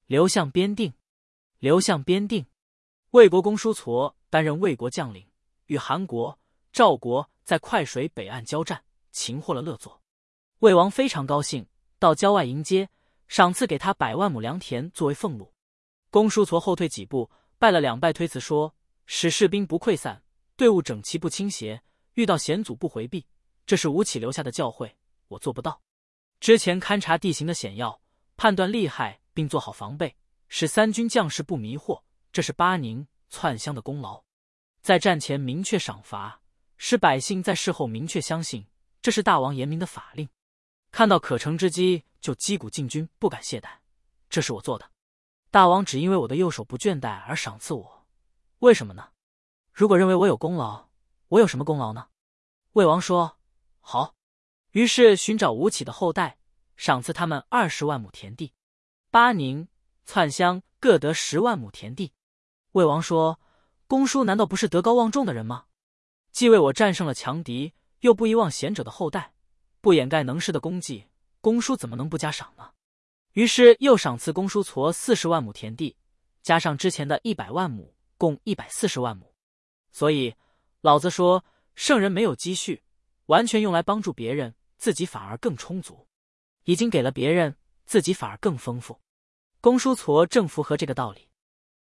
刘向边定，刘向边定。魏国公叔痤担任魏国将领，与韩国、赵国在快水北岸交战，擒获了乐佐。魏王非常高兴，到郊外迎接，赏赐给他100万亩良田作为俸禄。公叔痤后退几步，拜了2拜推辞说：使士兵不溃散，队伍整齐不倾斜，遇到险阻不回避，这是吴起留下的教诲，我做不到。之前勘察地形的险要，判断利害并做好防备，使三军将士不迷惑，这是巴宁、窜乡的功劳。在战前明确赏罚，使百姓在事后明确相信，这是大王严明的法令。看到可乘之机就击鼓进军，不敢懈怠，这是我做的。大王只因为我的右手不倦怠而赏赐我，为什么呢？如果认为我有功劳，我有什么功劳呢？魏王说：好。于是寻找吴起的后代，赏赐他们20万亩田地，巴宁、窜乡各得10万亩田地。魏王说：公叔难道不是德高望重的人吗？既为我战胜了强敌，又不遗忘贤者的后代，不掩盖能事的功绩，公叔怎么能不加赏呢？于是又赏赐公叔痤40万亩田地，加上之前的100万亩，共140万亩。所以老子说，圣人没有积蓄，完全用来帮助别人，自己反而更充足；已经给了别人，自己反而更丰富。公叔痤正符合这个道理。